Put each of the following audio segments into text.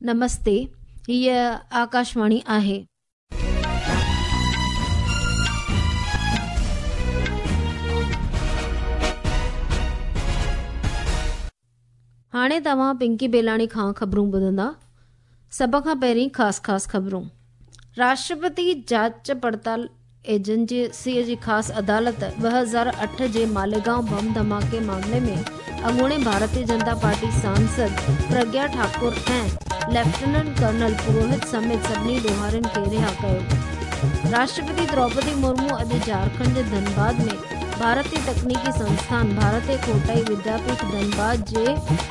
नमस्ते, हीअ आकाशवाणी आहे। हाणे तव्हां पिंकी बेलाणी खां ख़बरूं ॿुधंदा। सभ खां पहिरीं ख़ासि ख़बरूं। राष्ट्रपति जांच पड़ताल एजेंसीअ जी ख़ासि अदालत 2008 जे मालेगांव बम धमाके मामले में अॻूणे भारतीय जनता पार्टी सांसद प्रज्ञा ठाकुर ऐं लेफ्टिनेंट कर्नल पुरोहित समेत सभिनी ॾोहारियुनि खे रिहा कयो। राष्ट्रपति द्रौपदी मुर्मू अॼु झारखंड जे धनबाद में भारतीय तकनीकी संस्थान भारतीय कोटाई विद्यापीठ धनबाद जे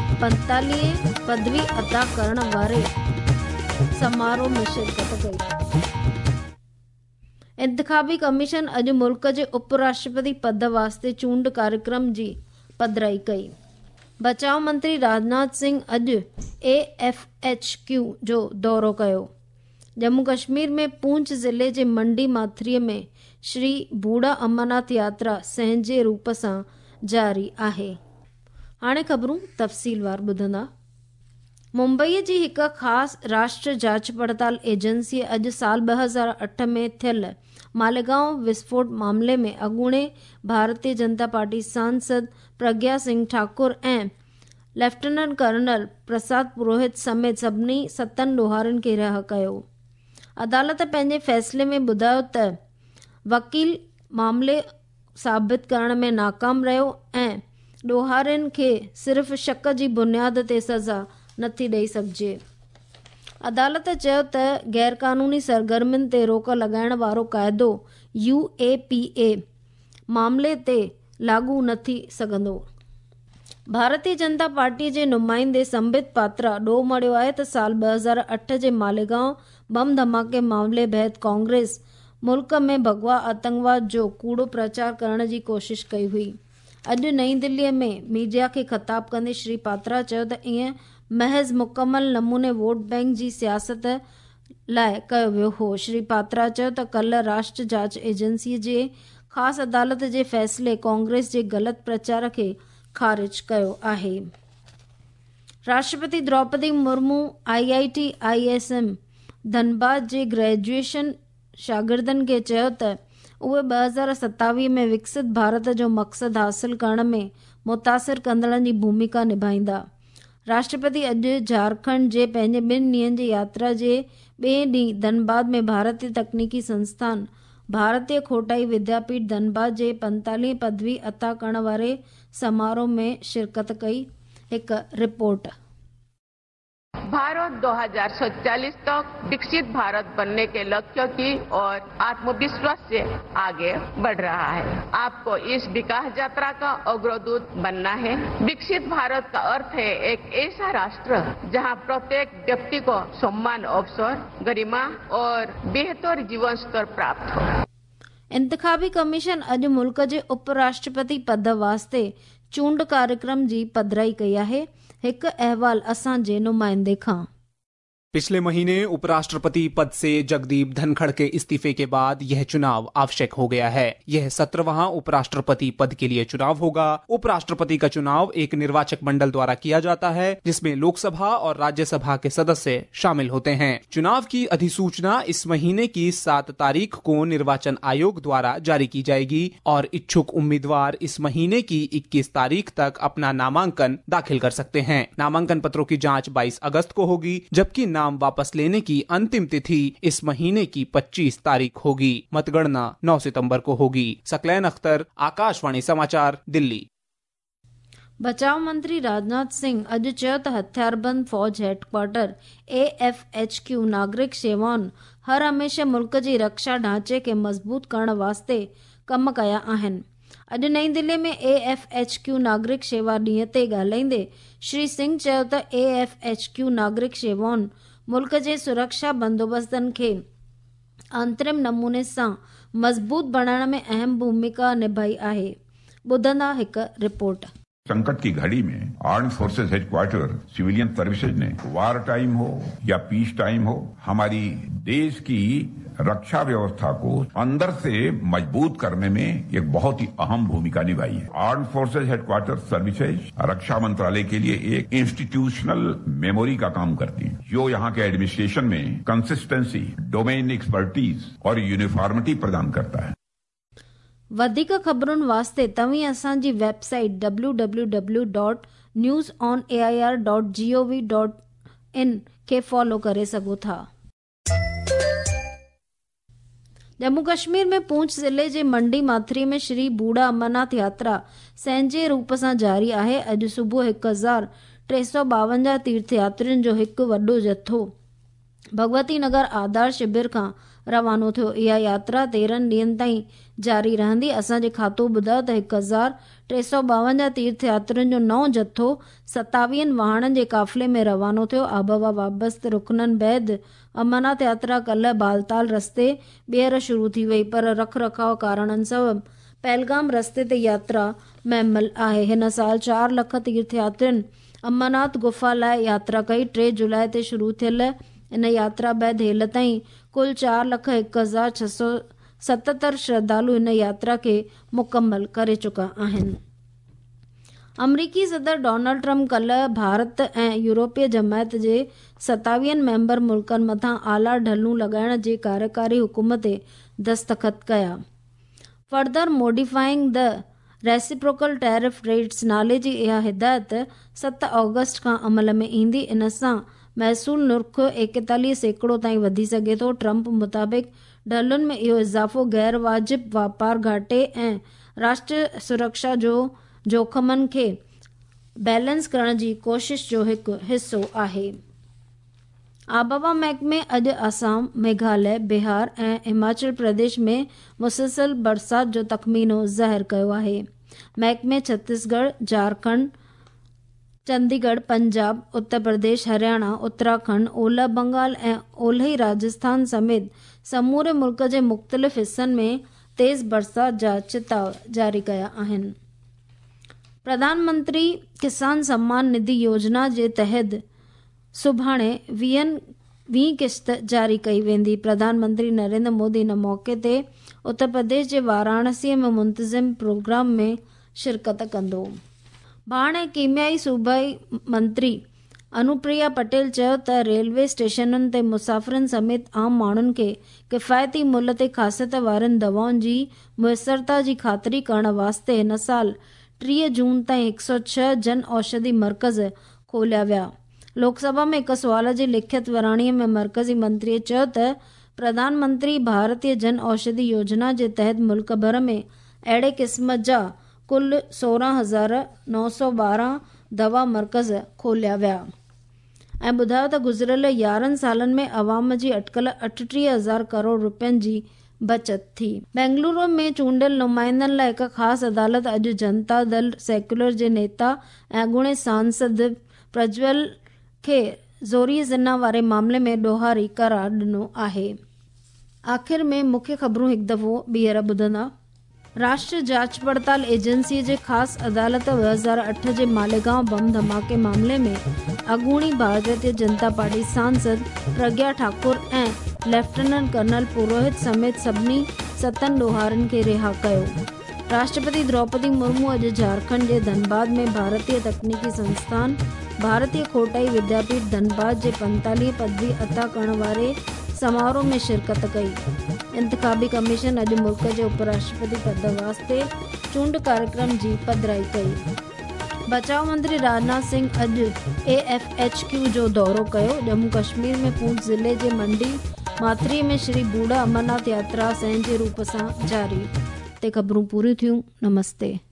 45 पदवी अता करण वारे समारोह में शिरकत कई। इंतखाबी कमीशन अॼु मुल्क जे उपराष्ट्रपति पद वास्ते चूंड कार्यक्रम जी पधिराई कई। बचाव मंत्री राजनाथ सिंह अॼु AFHQ जो दौरो कयो। जम्मू कश्मीर में पूंछ ज़िले जे मंडी माथरीअ में श्री बूढ़ा अमरनाथ यात्रा संहिं रूप सां जारी आहे। हाणे ख़बरूं तफ़सीलवार ॿुधंदा। मुंबईअ जी हिकु ख़ासि राष्ट्र जांच पड़ताल एजेंसीअ अॼु साल 2008 में थियल मालेगांव विस्फोट मामले में अॻूणे भारतीय जनता पार्टी सांसद प्रज्ञा सिंह ठाकुर ऐं लेफ्टिनेंट कर्नल प्रसाद पुरोहित समेत सभिनी 7 ॾोहारियुनि खे रिहा कयो। अदालत पंहिंजे फ़ैसिले में ॿुधायो त वकील मामले साबित करण में नाकाम रहियो ऐं ॾोहारियुनि खे सिर्फ़ शक जी बुनियाद ते सज़ा नथी ॾेई सघिजे। अदालत चयो त गैरकानूनी सरगर्मियुनि ते रोक लॻाइण वारो क़ाइदो UAPA मामले ते लागू न थी सघंदो। भारतीय जनता पार्टीअ जे नुमाइंदे संबित पात्रा ॾोह मढ़ियो आहे त साल 2008 जे मालेगांव बम धमाके मामले बैदि कांग्रेस मुल्क में भगवा आतंकवाद जो कूड़ो प्रचार करण जी कोशिश कई हुई। अॼु नई दिल्लीअ में मीडिया खे ख़िताब कंदे श्री पात्रा चयो त ईअं महज़ मुकमल नमूने वोट बैंक जी सियासत लाइ कयो वियो हो। श्री पात्रा चयो त कल्ह राष्ट्र जांच एजेंसीअ जे ख़ासि अदालत जे फ़ैसिले कांग्रेस जे ग़लति प्रचार खे ख़ारिज कयो आहे। राष्ट्रपति द्रौपदी मुर्मू IIT ISM धनबाद जे ग्रेजुएशन शागिर्दनि खे चयो त उहे 2027 में विकसित भारत जो मक़सदु हासिल करण में मुतासिर कंदड़नि जी भूमिका निभाईंदा। राष्ट्रपति अॼु झारखंड जे पंहिंजे 2 ॾींहंनि जी यात्रा जे ॿिए ॾींहुं धनबाद में भारतीय तकनीकी संस्थान भारतीय खोटाई विद्यापीठ धनबाद जे 45 पदवी अता करण वारे समारोह में शिरकत कई। हिकु रिपोर्ट। भारत 2047 तक विकसित भारत बनने के लक्ष्य की और आत्मविश्वास से आगे बढ़ रहा है। आपको इस विकास यात्रा का अग्रदूत बनना है। विकसित भारत का अर्थ है एक ऐसा राष्ट्र जहां प्रत्येक व्यक्ति को सम्मान, अवसर, गरिमा और बेहतर जीवन स्तर प्राप्त हो। इंतखाबी कमीशन अॼु मुल्क जे उपराष्ट्रपति पद वास्ते चूंड कार्यक्रम जी पधिराई कई आहे। हिकु अहवाल असांजे नुमाइंदे खां। पिछले महीने उपराष्ट्रपति पद से जगदीप धनखड़ के इस्तीफे के बाद यह चुनाव आवश्यक हो गया है। यह 17वां उपराष्ट्रपति पद के लिए चुनाव होगा। उपराष्ट्रपति का चुनाव एक निर्वाचक मंडल द्वारा किया जाता है जिसमें लोकसभा और राज्यसभा के सदस्य शामिल होते हैं। चुनाव की अधिसूचना इस महीने की 7 तारीख को निर्वाचन आयोग द्वारा जारी की जाएगी और इच्छुक उम्मीदवार इस महीने की 21 तारीख तक अपना नामांकन दाखिल कर सकते हैं। नामांकन पत्रों की जाँच 22 अगस्त को होगी, जबकि नाम वापस लेने की अंतिम तिथि इस महीने की 25 तारीख होगी। मतगणना 9 सितंबर को होगी। सकलैन अख्तर, आकाशवाणी समाचार, दिल्ली। बचाव मंत्री राजनाथ सिंह अॼु चयो त हथियारबंद फौज हेडक्वार्टर AFHQ नागरिक सेवाउनि हर हमेशह मुल्क जी रक्षा ढांचे खे मज़बूत करण वास्ते कम कया आहिनि। अॼु नई दिल्ली में AFHQ नागरिक सेवा ॾींहं ते ॻाल्हाईंदे श्री सिंह चयो त AFHQ नागरिक सेवाउनि मुल्क जे सुरक्षा बंदोबस्तनि खे अंतरिम नमूने सां मज़बूत बनाइण में अहम भूमिका निभाई आहे। ॿुधंदा हिकु रिपोर्ट। संकट की घड़ी में armed forces headquarter civilian services ने वार टाइम हो या पीस टाइम हो हमारी देश की रक्षा व्यवस्था को अंदर से मजबूत करने में एक बहुत ही अहम भूमिका निभाई है। आर्म्ड फोर्सेस हेडक्वार्टर सर्विसेज रक्षा मंत्रालय के लिए एक इंस्टीट्यूशनल मेमोरी का काम करती है। जो यहाँ के एडमिनिस्ट्रेशन में कंसिस्टेंसी, डोमेन एक्सपर्टीज और यूनिफॉर्मिटी प्रदान करता है। वधीक ख़बरुनि वास्ते तव्हीं असांजी वेबसाइट www.newsonair.gov.in खे फॉलो करे सघो था। जम्मू कश्मीर में पूंछ ज़िले जे मंडी माथरी में श्री बूढ़ा अमरनाथ यात्रा संहिं रूप सां जारी आहे। अॼु सुबुह 1352 तीर्थयात्रियुनि जो हिकु वॾो जथो भगवती नगर आधार शिविर खां रवानो थियो। इहा यात्रा 13 ॾींहनि ताईं जारी रहंदी। असांजे खातो ॿुधायो त 1352 तीर्थयात्रियुनि जो नओं जथो 27 वाहननि जे काफ़िले में रवानो थियो। आबहवा वाबस्त रुकननि बैदि अमरनाथ यात्रा कल्ह बालताल रस्ते ॿीहर शुरू थी वई, पर रख रखाव कारणनि सबबि पहलगाम रस्ते ते यात्रा महमल आहे। हिन साल 4 लख तीर्थयात्रियुनि अमरनाथ गुफ़ा लाइ यात्रा कई। 3 जुलाई ते शुरू थियल इन यात्रा बैदि हेल ताईं कुल 4,01,677 श्रद्धालु इन यात्रा खे मुकम्मल करे चुका आहिनि। अमरीकी सदर डोनाल्ड ट्रम्प कल्ह भारत ऐं यूरोपीय जमायत जे 27 मेंबर मुल्कनि मथां आला ढलूं लॻाइण जे कार्यकारी हुकुम ते दस्तख़त कया। Further modifying the reciprocal tariff rates नाले जी इहा हिदायत 7 ऑगस्ट खां अमल में ईंदी। इन सां महसूल नुर्ख 41% ताईं वधी सघे थो। ट्रम्प मुताबिक़ ढलुनि में इहो इज़ाफ़ो गैर वाजिब वापार घाटे ऐं राष्ट्रीय सुरक्षा जो जोखमनि खे बैलेंस करण जी कोशिश जो हिकु हिसो आहे। आबहवा महकमे अॼु असम, मेघालय, बिहार ऐं हिमाचल प्रदेश में मुसलसल बरसात जो तख़मीनो ज़ाहिर कयो आहे। महकमे छत्तीसगढ़, झारखंड, चंडीगढ़, पंजाब, उत्तर प्रदेश, हरियाणा, उत्तराखंड, ओलह बंगाल ऐं ओलही राजस्थान समेत समूरे मुल्क जे मुख़्तलिफ़ हिस्सनि में तेज़ बरसात जा चिताव जारी कया आहिनि। प्रधानमंत्री किसान सम्मान निधि योजना जे तहत सुभाणे 20 किश्त जारी कई वेंदी। प्रधानमंत्री नरेंद्र मोदी इन मौक़े ते उत्तर प्रदेश जे वाराणसी में मुंतज़िम प्रोग्राम में शिरकत कंदो। बाण ऐं कीमियाई सूबाई मंत्री अनुप्रिया पटेल चयो त रेलवे स्टेशनुनि ते मुसाफ़िरनि समेत आम माण्हुनि खे किफ़ायती मुल्ह ते ख़ासियत वारनि दवाउनि जी मुयसरता जी ख़ातिरी करण वास्ते हिन साल 30 जून ताईं 106 जन औषधि मर्कज़ खोलिया विया। लोकसभा में हिकु सुवाल जी लिखित विराणीअ में मर्कज़ी मंत्रीअ चयो त प्रधानमंत्री भारतीय जन औषधि योजना जे तहत मुल्क भर में अहिड़े क़िस्म जा कुल 16,912 दवा मर्कज़ खोलिया विया ऐं ॿुधायो त गुज़िरियल 11 सालनि में अवाम जी अटकल 38,000 करोड़ रुपयनि जी बचत थी। बेंगलुरु में चूंडियल नुमाइंदनि लाइ हिकु ख़ासि अदालत अॼु जनता दल सेक्युलर जे नेता ऐं अॻूणे सांसद प्रज्वल खे ज़ोरी ज़िना वारे मामले में ॾोहारी करार ॾिनो आहे। आख़िर में मुख्य ख़बरूं हिकु दफ़ो ॿीहर ॿुधंदा। राष्ट्रीय जांच पड़ताल एजेंसी जे ख़ासि अदालत 2008 जे मालेगांव बम धमाके मामले में अॻूणी भारतीय जनता पार्टी सांसद प्रज्ञा ठाकुर ऐं लेफ्टिनेंट कर्नल पुरोहित समेत सभिनी 7 ॾोहारनि खे रिहा कयो। राष्ट्रपति द्रौपदी मुर्मू अॼु झारखंड जे धनबाद में भारतीय तकनीकी संस्थान भारतीय खोटाई विद्यापीठ धनबाद जे 45 पदवी अता करण वारे समारोह में शिरकत कई। इंतखाबी कमीशन अॼु मुल्क जे उपराष्ट्रपति पद वास्ते चूंड कार्यक्रम जी पधिराई कई। बचाव मंत्री राजनाथ सिंह अॼु AFHQ जो दौरो कयो। जम्मू कश्मीर में पूंछ ज़िले जे मंडी माथरी में श्री बूढ़ा अमरनाथ यात्रा संहिं रूप सां जारी। ते ख़बरूं पूरियूं थियूं। नमस्ते।